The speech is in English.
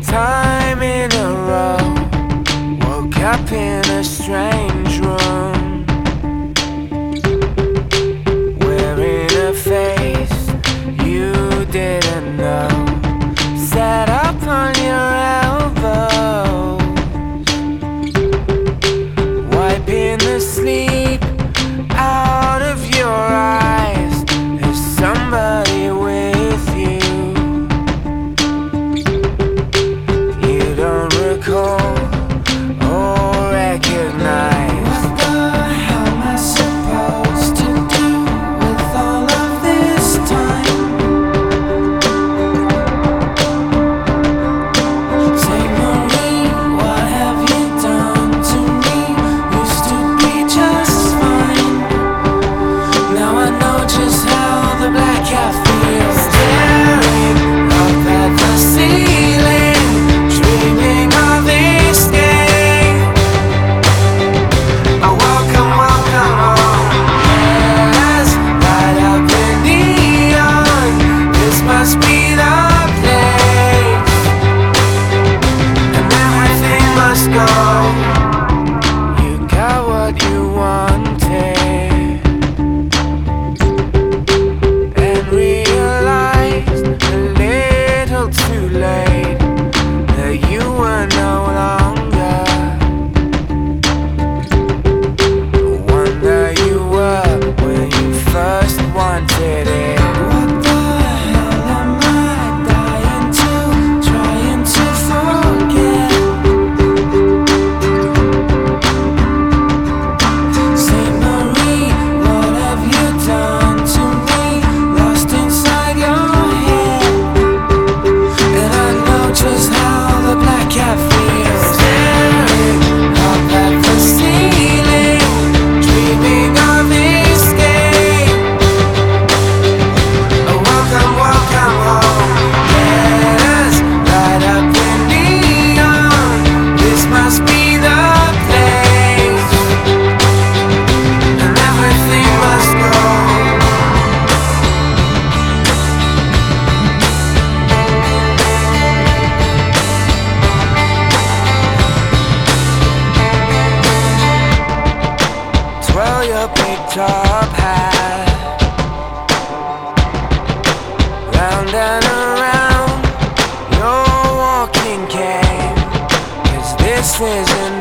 time in a row. Woke up in a strange room, wearing a face you didn't know. Sat up on your elbows, wiping the sleep out of your eyes. There's somebody with you. You don't recall or recognize. What the hell am I supposed to do with all of this time? Say, Marie, what have you done to me? Used to be just fine. Now I know just how the black cat feels. Staring up at the ceiling, dreaming of escape. Oh, welcome, welcome home. Yes, light up in neon. This must be the place, and everything must go. You got what you wanted, and realized a little too late that you were no longer the one that you were when you first wanted it. What the hell am I dying to, trying to forget? Say, Marie, what have you done to me? Lost inside your head, and I know just how the black cat feels. Staring up at the ceiling, dreaming of escape. Oh, welcome, welcome home. Yes, light up in neon. This must be the place, and everything must go. Twirl your big top hat round and around your walking cane, 'cause this isn't